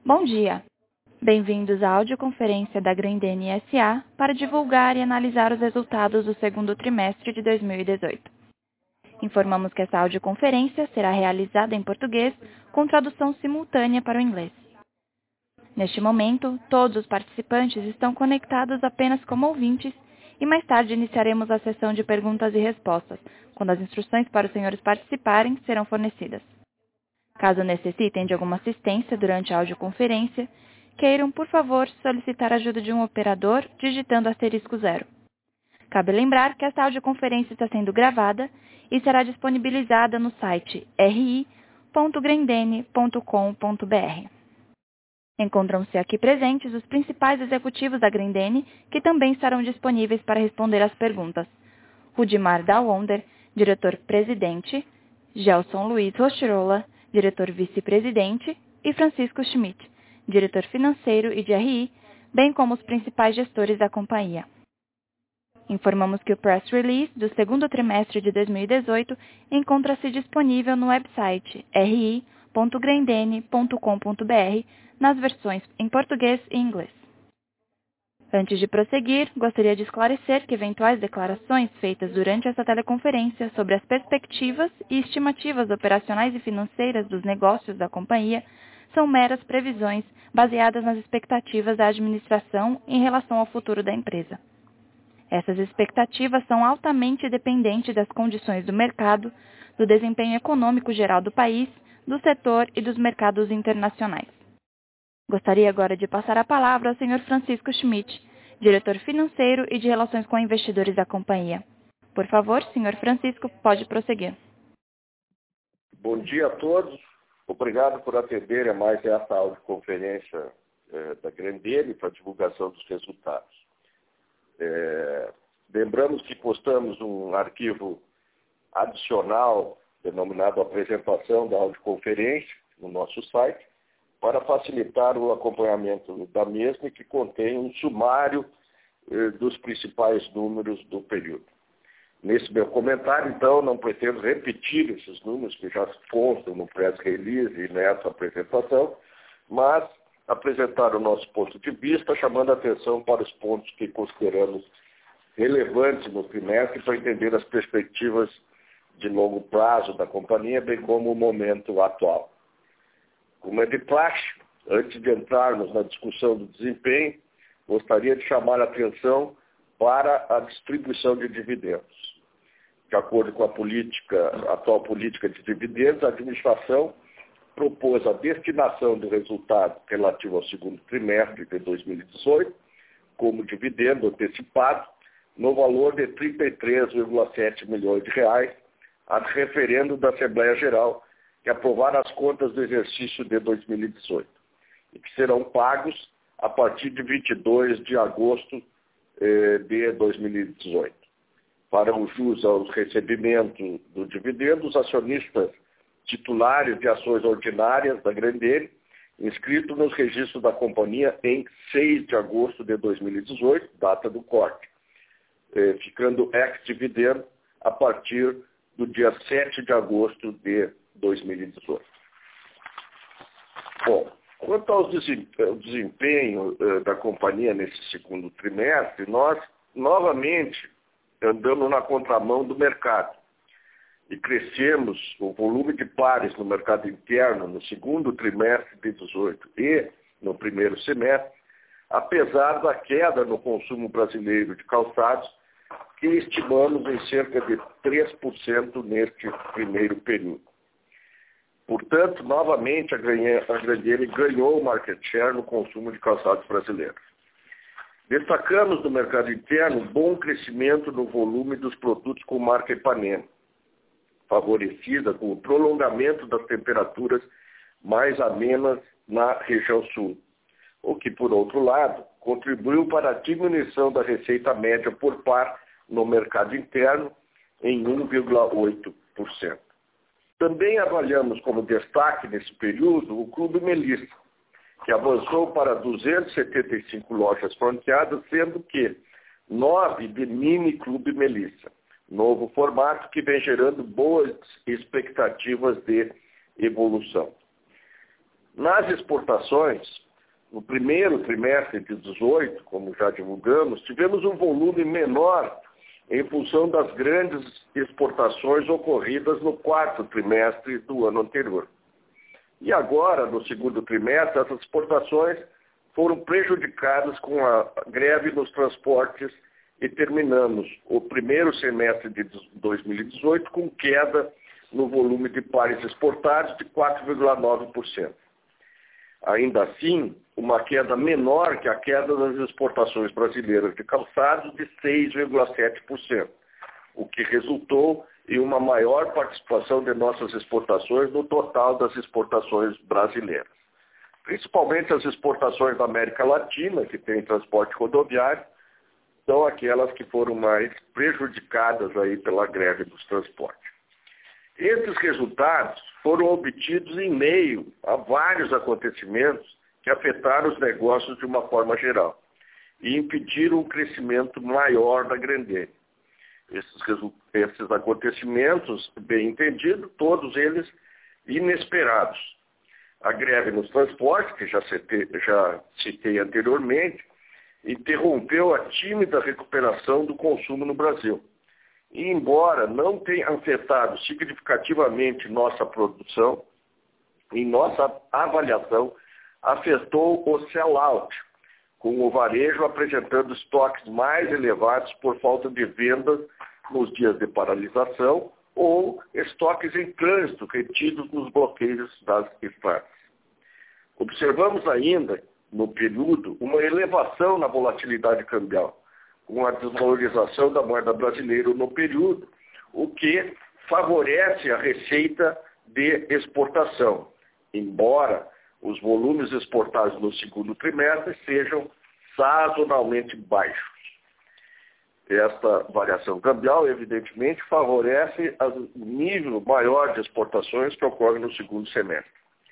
Bom dia! Bem-vindos à audioconferência da Grendene S.A. para divulgar e analisar os resultados do segundo trimestre de 2018. Informamos que essa audioconferência será realizada em português com tradução simultânea para o inglês. Neste momento, todos os participantes estão conectados apenas como ouvintes e mais tarde iniciaremos a sessão de perguntas e respostas, quando as instruções para os senhores participarem serão fornecidas. Caso necessitem de alguma assistência durante a audioconferência, queiram, por favor, solicitar a ajuda de um operador digitando *0. Cabe lembrar que esta audioconferência está sendo gravada e será disponibilizada no site ri.grendene.com.br. Encontram-se aqui presentes os principais executivos da Grendene, que também estarão disponíveis para responder às perguntas. Rudimar Dalwonder, diretor-presidente, Gelson Luiz Rochirola, diretor vice-presidente, e Francisco Schmidt, diretor financeiro e de RI, bem como os principais gestores da companhia. Informamos que o press release do segundo trimestre de 2018 encontra-se disponível no website ri.grendene.com.br nas versões em português e inglês. Antes de prosseguir, gostaria de esclarecer que eventuais declarações feitas durante essa teleconferência sobre as perspectivas e estimativas operacionais e financeiras dos negócios da companhia são meras previsões baseadas nas expectativas da administração em relação ao futuro da empresa. Essas expectativas são altamente dependentes das condições do mercado, do desempenho econômico geral do país, do setor e dos mercados internacionais. Gostaria agora de passar a palavra ao Sr. Francisco Schmidt, diretor financeiro e de relações com investidores da companhia. Por favor, Sr. Francisco, pode prosseguir. Bom dia a todos. Obrigado por atenderem a mais essa audioconferência da Grendene para a divulgação dos resultados. Lembramos que postamos um arquivo adicional denominado apresentação da audioconferência no nosso site, para facilitar o acompanhamento da mesma, que contém um sumário dos principais números do período. Nesse meu comentário, então, não pretendo repetir esses números que já constam no press release e nessa apresentação, mas apresentar o nosso ponto de vista, chamando a atenção para os pontos que consideramos relevantes no trimestre para entender as perspectivas de longo prazo da companhia, bem como o momento atual. Como é de praxe, antes de entrarmos na discussão do desempenho, gostaria de chamar a atenção para a distribuição de dividendos. De acordo com a atual política de dividendos, a administração propôs a destinação do resultado relativo ao segundo trimestre de 2018 como dividendo antecipado no valor de R$ 33,7 milhões, a referendo da Assembleia Geral, que aprovaram as contas do exercício de 2018 e que serão pagos a partir de 22 de agosto de 2018. Para o jus ao recebimento do dividendo, os acionistas titulares de ações ordinárias da Grendene, inscritos nos registros da companhia em 6 de agosto de 2018, data do corte, ficando ex-dividendo a partir do dia 7 de agosto de 2018. Bom, quanto ao desempenho da companhia nesse segundo trimestre, nós novamente andamos na contramão do mercado e crescemos o volume de pares no mercado interno no segundo trimestre de 2018 e no primeiro semestre, apesar da queda no consumo brasileiro de calçados, que estimamos em cerca de 3% neste primeiro período. Portanto, novamente, a Grendene ganhou o market share no consumo de calçados brasileiros. Destacamos no mercado interno bom crescimento no volume dos produtos com marca Ipanema, favorecida com o prolongamento das temperaturas mais amenas na região sul, o que, por outro lado, contribuiu para a diminuição da receita média por par no mercado interno em 1,8%. Também avaliamos como destaque nesse período o Clube Melissa, que avançou para 275 lojas franqueadas, sendo que 9 de Mini Clube Melissa, novo formato que vem gerando boas expectativas de evolução. Nas exportações, no primeiro trimestre de 2018, como já divulgamos, tivemos um volume menor em função das grandes exportações ocorridas no quarto trimestre do ano anterior. E agora, no segundo trimestre, essas exportações foram prejudicadas com a greve nos transportes e terminamos o primeiro semestre de 2018 com queda no volume de pares exportados de 4,9%. Ainda assim, uma queda menor que a queda das exportações brasileiras de calçados de 6,7%, o que resultou em uma maior participação de nossas exportações no total das exportações brasileiras. Principalmente as exportações da América Latina, que tem transporte rodoviário, são aquelas que foram mais prejudicadas aí pela greve dos transportes. Esses resultados foram obtidos em meio a vários acontecimentos que afetaram os negócios de uma forma geral e impediram um crescimento maior da Grendene. Esses acontecimentos, bem entendido, todos eles inesperados. A greve nos transportes, que já citei anteriormente, interrompeu a tímida recuperação do consumo no Brasil. E, embora não tenha afetado significativamente nossa produção, em nossa avaliação, afetou o sell-out, com o varejo apresentando estoques mais elevados por falta de vendas nos dias de paralisação ou estoques em trânsito retidos nos bloqueios das estradas. Observamos ainda, no período, uma elevação na volatilidade cambial, com a desvalorização da moeda brasileira no período, o que favorece a receita de exportação, embora os volumes exportados no segundo trimestre sejam sazonalmente baixos. Esta variação cambial, evidentemente, favorece o nível maior de exportações que ocorre no segundo semestre.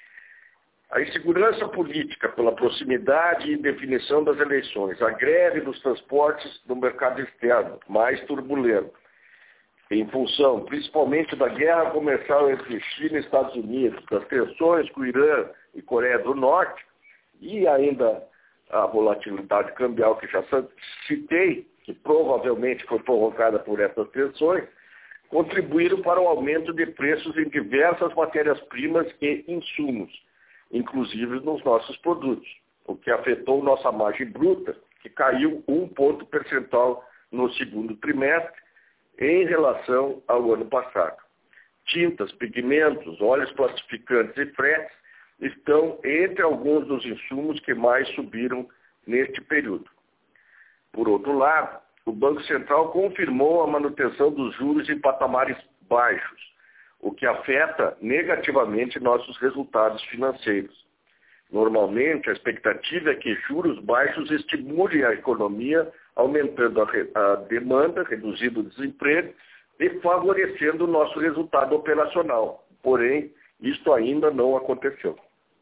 A insegurança política pela proximidade e definição das eleições, a greve dos transportes no mercado externo, mais turbulento, em função principalmente da guerra comercial entre China e Estados Unidos, das tensões com o Irã e Coreia do Norte, e ainda a volatilidade cambial que já citei, que provavelmente foi provocada por essas tensões, contribuíram para o aumento de preços em diversas matérias-primas e insumos, inclusive nos nossos produtos, o que afetou nossa margem bruta, que caiu 1 ponto percentual no segundo trimestre em relação ao ano passado. Tintas, pigmentos, óleos plastificantes e fretes estão entre alguns dos insumos que mais subiram neste período. Por outro lado, o Banco Central confirmou a manutenção dos juros em patamares baixos, o que afeta negativamente nossos resultados financeiros. Normalmente, a expectativa é que juros baixos estimulem a economia, aumentando a demanda, reduzindo o desemprego e favorecendo o nosso resultado operacional. Porém, isto ainda não aconteceu.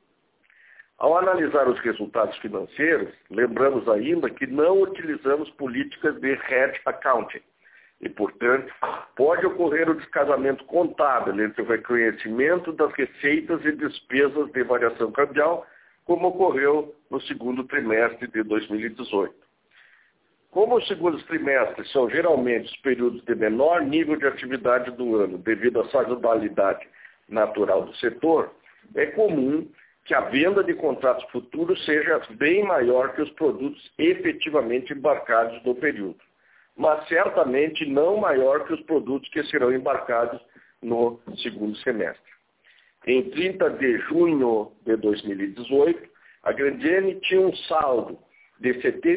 Ao analisar os resultados financeiros, lembramos ainda que não utilizamos políticas de hedge accounting e, portanto, pode ocorrer o descasamento contábil entre o reconhecimento das receitas e despesas de variação cambial, como ocorreu no segundo trimestre de 2018. Como os segundos trimestres são geralmente os períodos de menor nível de atividade do ano, devido à sazonalidade natural do setor, é comum que a venda de contratos futuros seja bem maior que os produtos efetivamente embarcados no período, mas certamente não maior que os produtos que serão embarcados no segundo semestre. Em 30 de junho de 2018, a Grendene tinha um saldo de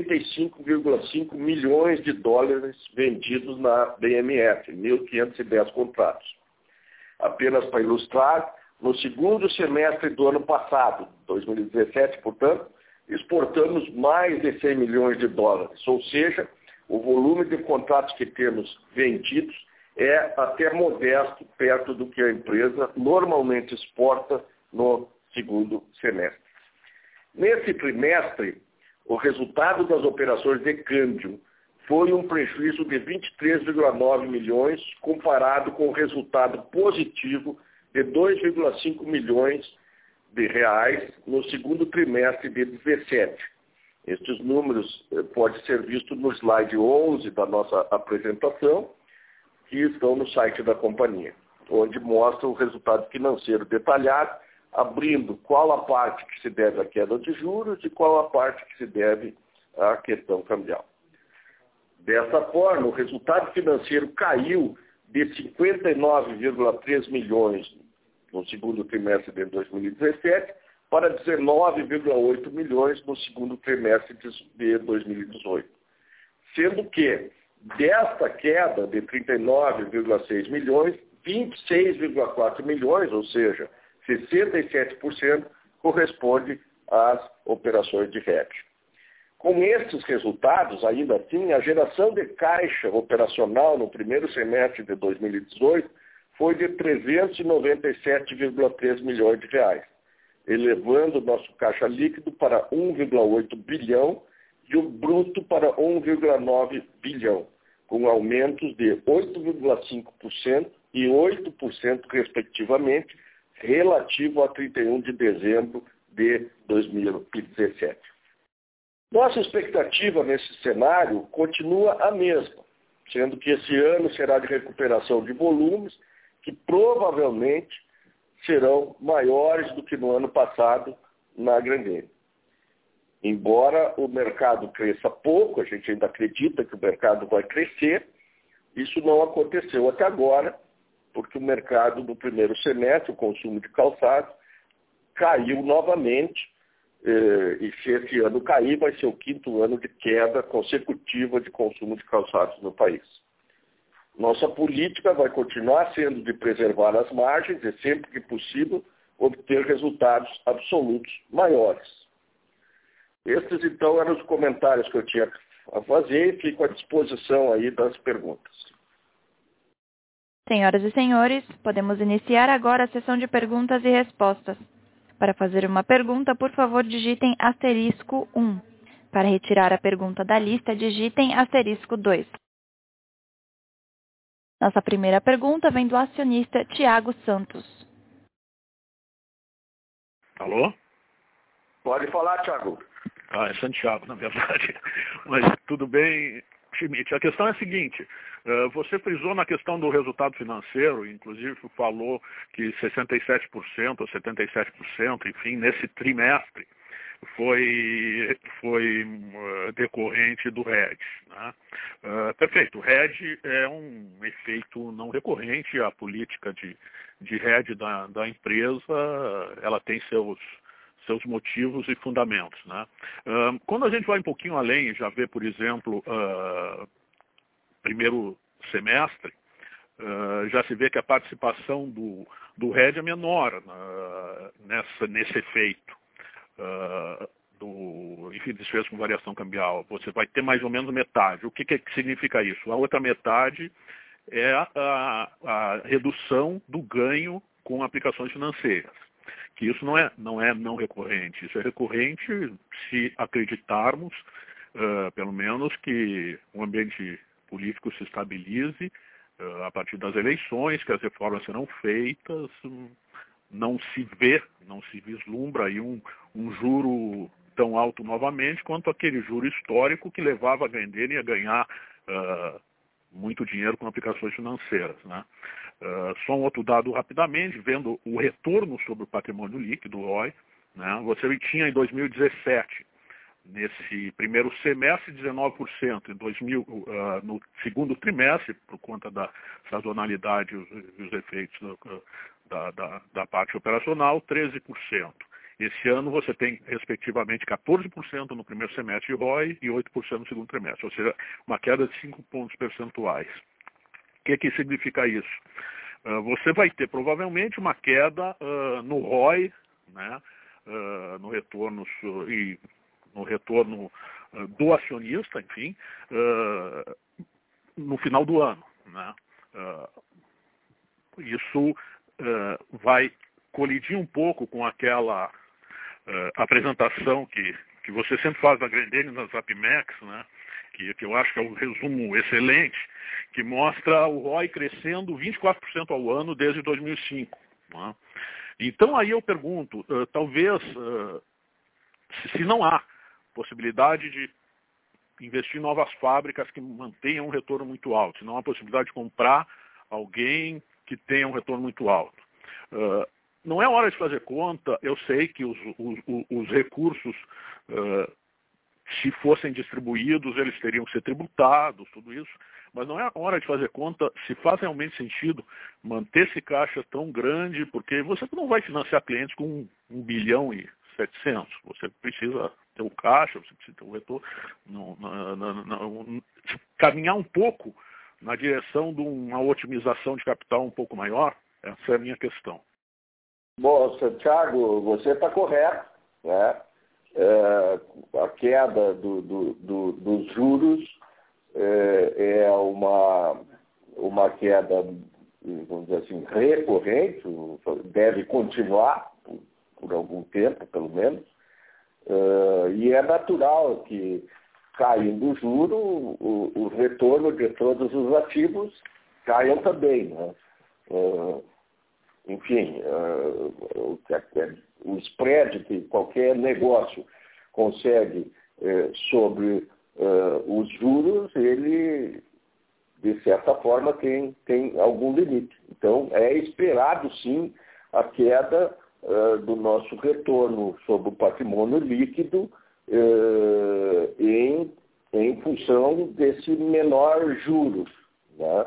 75,5 milhões de dólares vendidos na BMF, 1.510 contratos. Apenas para ilustrar, no segundo semestre do ano passado, 2017, portanto, exportamos mais de 100 milhões de dólares, ou seja, o volume de contratos que temos vendidos é até modesto perto do que a empresa normalmente exporta no segundo semestre. Nesse trimestre, o resultado das operações de câmbio foi um prejuízo de 23,9 milhões, comparado com o resultado positivo de 2,5 milhões de reais no segundo trimestre de 2017. Estes números podem ser vistos no slide 11 da nossa apresentação, que estão no site da companhia, onde mostra o resultado financeiro detalhado, abrindo qual a parte que se deve à queda de juros e qual a parte que se deve à questão cambial. Dessa forma, o resultado financeiro caiu de 59,3 milhões no segundo trimestre de 2017 para 19,8 milhões no segundo trimestre de 2018. Sendo que, desta queda de 39,6 milhões, 26,4 milhões, ou seja, 67%, corresponde às operações de hedge. Com estes resultados, ainda assim, a geração de caixa operacional no primeiro semestre de 2018 foi de 397,3 milhões de reais, elevando o nosso caixa líquido para 1,8 bilhão e o bruto para 1,9 bilhão, com aumentos de 8,5% e 8%, respectivamente, relativo a 31 de dezembro de 2017. Nossa expectativa nesse cenário continua a mesma, sendo que esse ano será de recuperação de volumes que provavelmente serão maiores do que no ano passado na Grendene. Embora o mercado cresça pouco, a gente ainda acredita que o mercado vai crescer, isso não aconteceu até agora, porque o mercado no primeiro semestre, o consumo de calçado, caiu novamente, e se esse ano cair, vai ser o 5º ano de queda consecutiva de consumo de calçados no país. Nossa política vai continuar sendo de preservar as margens e, sempre que possível, obter resultados absolutos maiores. Estes, então, eram os comentários que eu tinha a fazer e fico à disposição aí das perguntas. Senhoras e senhores, podemos iniciar agora a sessão de perguntas e respostas. Para fazer uma pergunta, por favor, digitem *1. Para retirar a pergunta da lista, digitem *2. Nossa primeira pergunta vem do acionista Tiago Santos. Alô? Pode falar, Tiago. É Santiago, na verdade. Mas tudo bem, Schmidt. A questão é a seguinte, você frisou na questão do resultado financeiro, inclusive falou que 67% ou 77%, enfim, nesse trimestre, foi decorrente do hedge. Né? Perfeito, o hedge é um efeito não recorrente, a política de hedge da empresa, ela tem seus motivos e fundamentos. Né? Quando a gente vai um pouquinho além e já vê, por exemplo, primeiro semestre, já se vê que a participação do hedge é menor nesse efeito enfim, despesa com variação cambial. Você vai ter mais ou menos metade. O que significa isso? A outra metade é a redução do ganho com aplicações financeiras. Que isso não é não recorrente. Isso é recorrente se acreditarmos, pelo menos, que o ambiente político se estabilize a partir das eleições, que as reformas serão feitas, não se vislumbra aí um juro tão alto novamente quanto aquele juro histórico que levava a Grendene a ganhar muito dinheiro com aplicações financeiras. Né? Só um outro dado rapidamente, vendo o retorno sobre o patrimônio líquido, o ROI, né? Você tinha em 2017, nesse primeiro semestre, 19%, no segundo trimestre, por conta da sazonalidade e os efeitos da parte operacional, 13%. Esse ano você tem, respectivamente, 14% no primeiro semestre de ROI e 8% no segundo trimestre, ou seja, uma queda de 5 pontos percentuais. O que significa isso? Você vai ter, provavelmente, uma queda no ROI, né, no retorno do acionista, enfim, no final do ano. Né? Isso vai colidir um pouco com aquela apresentação que você sempre faz da Grendene nas APMEX, né? que eu acho que é um resumo excelente, que mostra o ROI crescendo 24% ao ano desde 2005. Né? Então aí eu pergunto, talvez, se não há possibilidade de investir em novas fábricas que mantenham um retorno muito alto, se não há possibilidade de comprar alguém que tenha um retorno muito alto. Não é hora de fazer conta, eu sei que os recursos, se fossem distribuídos, eles teriam que ser tributados, tudo isso, mas não é hora de fazer conta se faz realmente sentido manter esse caixa tão grande, porque você não vai financiar clientes com 1,7 bilhão, você precisa ter o caixa, você precisa ter o retorno, caminhar um pouco na direção de uma otimização de capital um pouco maior, essa é a minha questão. Bom, Thiago, você está correto, né? A queda dos juros é uma queda, vamos dizer assim, recorrente, deve continuar por algum tempo, pelo menos, e é natural que, caindo o juro, o retorno de todos os ativos caiam também, né? Enfim, o spread que qualquer negócio consegue sobre os juros, ele, de certa forma, tem algum limite. Então, é esperado, sim, a queda do nosso retorno sobre o patrimônio líquido em função desse menor juros, né?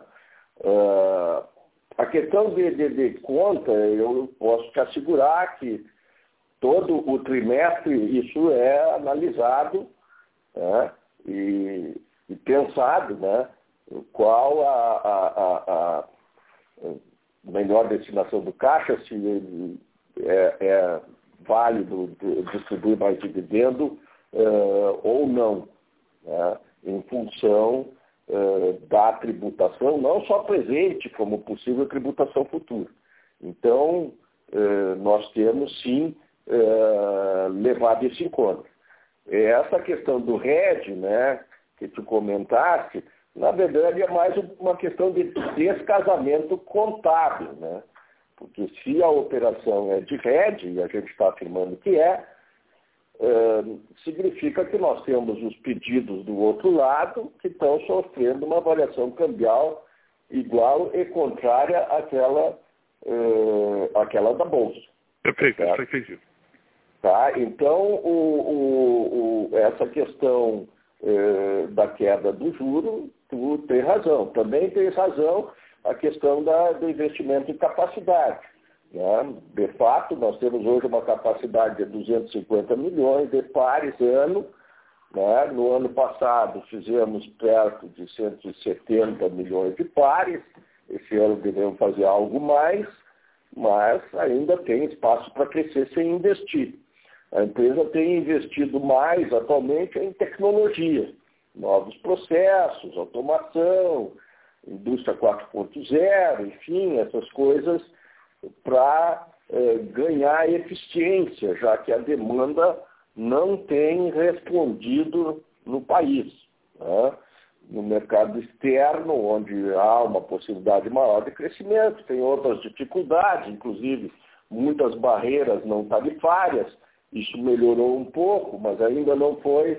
A questão de conta, eu posso te assegurar que todo o trimestre isso é analisado, né, e pensado, né, qual a melhor destinação do caixa, se ele é válido distribuir mais dividendo ou não, né, em função da tributação, não só presente, como possível tributação futura. Então, nós temos, sim, levado isso em conta. Essa questão do RED, né, que tu comentaste, na verdade é mais uma questão de descasamento contábil, né? Porque se a operação é de RED, e a gente está afirmando que significa que nós temos os pedidos do outro lado que estão sofrendo uma variação cambial igual e contrária àquela da Bolsa. Perfeito, isso é entendido. Tá? Então, essa questão da queda do juro, tu tem razão. Também tem razão a questão do investimento em capacidade. Né? De fato, nós temos hoje uma capacidade de 250 milhões de pares ano. Né? No ano passado fizemos perto de 170 milhões de pares. Esse ano devemos fazer algo mais, mas ainda tem espaço para crescer sem investir. A empresa tem investido mais atualmente em tecnologia, novos processos, automação, indústria 4.0, enfim, essas coisas para ganhar eficiência, já que a demanda não tem respondido no país. Né? No mercado externo, onde há uma possibilidade maior de crescimento, tem outras dificuldades, inclusive muitas barreiras não tarifárias. Isso melhorou um pouco, mas ainda não foi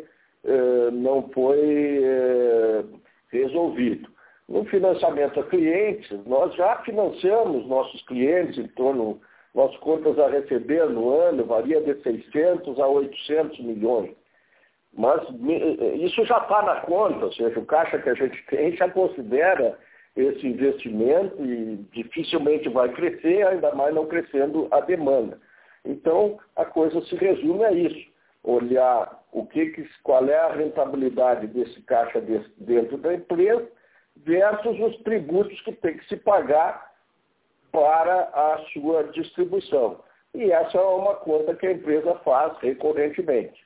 resolvido. No financiamento a clientes, nós já financiamos nossos clientes em torno, nossas contas a receber no ano varia de 600 a 800 milhões. Mas isso já está na conta, ou seja, o caixa que a gente tem já considera esse investimento e dificilmente vai crescer, ainda mais não crescendo a demanda. Então, a coisa se resume a isso. Olhar qual é a rentabilidade desse caixa dentro da empresa versus os tributos que tem que se pagar para a sua distribuição. E essa é uma conta que a empresa faz recorrentemente.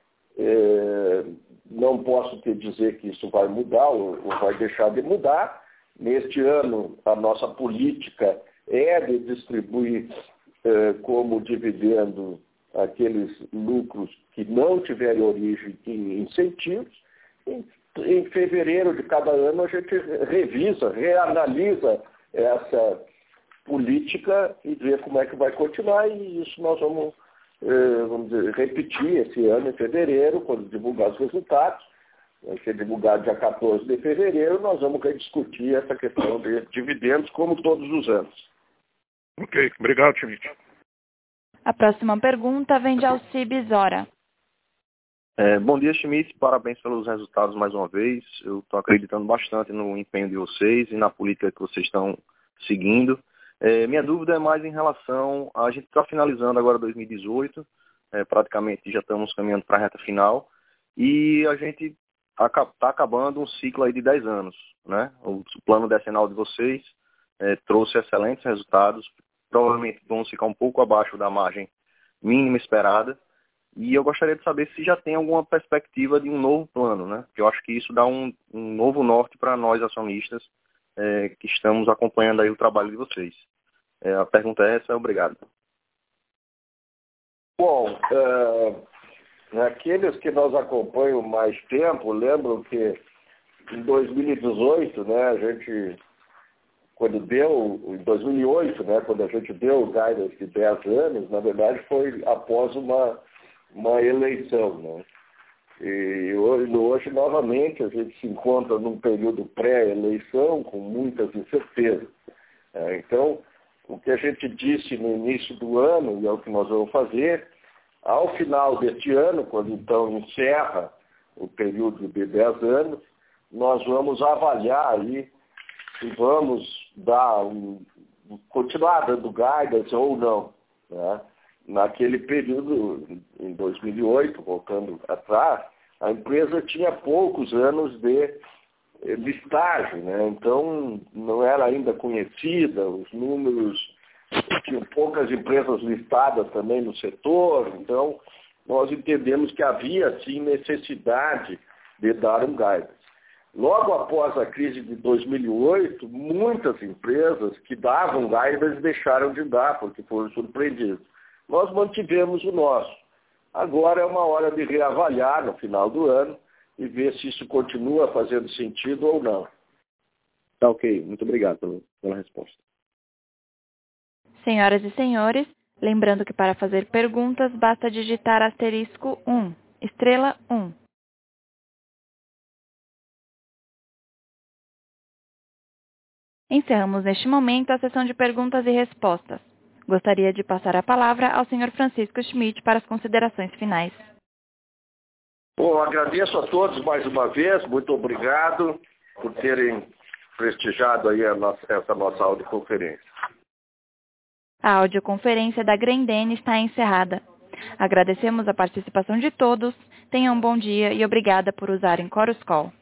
Não posso te dizer que isso vai mudar ou vai deixar de mudar. Neste ano, a nossa política é de distribuir como dividendo aqueles lucros que não tiverem origem em incentivos. Em fevereiro de cada ano a gente revisa, reanalisa essa política e ver como é que vai continuar, e isso nós vamos dizer, repetir esse ano em fevereiro, quando divulgar os resultados. Vai ser divulgado dia 14 de fevereiro, nós vamos rediscutir essa questão de dividendos, como todos os anos. Ok, obrigado, Schmidt. A próxima pergunta vem de Alcibe Zora. Bom dia, Schmidt. Parabéns pelos resultados mais uma vez. Eu estou acreditando bastante no empenho de vocês e na política que vocês estão seguindo. Minha dúvida é mais em relação... A gente está finalizando agora 2018, praticamente já estamos caminhando para a reta final, e a gente está acabando um ciclo aí de 10 anos, né? O plano decenal de vocês trouxe excelentes resultados, provavelmente vamos ficar um pouco abaixo da margem mínima esperada, e eu gostaria de saber se já tem alguma perspectiva de um novo plano, né? Porque eu acho que isso dá um novo norte para nós acionistas que estamos acompanhando aí o trabalho de vocês. A pergunta é essa, obrigado. Bom, aqueles que nós acompanham mais tempo lembram que em 2018, né, a gente, em 2008, né, quando a gente deu o guidance de 10 anos, na verdade foi após uma eleição, né? E hoje, novamente, a gente se encontra num período pré-eleição com muitas incertezas. Então, o que a gente disse no início do ano, e é o que nós vamos fazer, ao final deste ano, quando então encerra o período de 10 anos, nós vamos avaliar aí se vamos continuar dando guidance ou não, né? Naquele período, em 2008, voltando atrás, a empresa tinha poucos anos de listagem, né? Então não era ainda conhecida, os números, tinham poucas empresas listadas também no setor, então nós entendemos que havia sim necessidade de dar um guidance. Logo após a crise de 2008, muitas empresas que davam guidance deixaram de dar, porque foram surpreendidas. Nós mantivemos o nosso. Agora é uma hora de reavaliar no final do ano e ver se isso continua fazendo sentido ou não. Tá ok, muito obrigado pela resposta. Senhoras e senhores, lembrando que para fazer perguntas basta digitar asterisco 1, estrela 1. Encerramos neste momento a sessão de perguntas e respostas. Gostaria de passar a palavra ao Sr. Francisco Schmidt para as considerações finais. Bom, agradeço a todos mais uma vez, muito obrigado por terem prestigiado aí essa nossa audioconferência. A audioconferência da Grendene está encerrada. Agradecemos a participação de todos, tenham um bom dia e obrigada por usarem Chorus Call.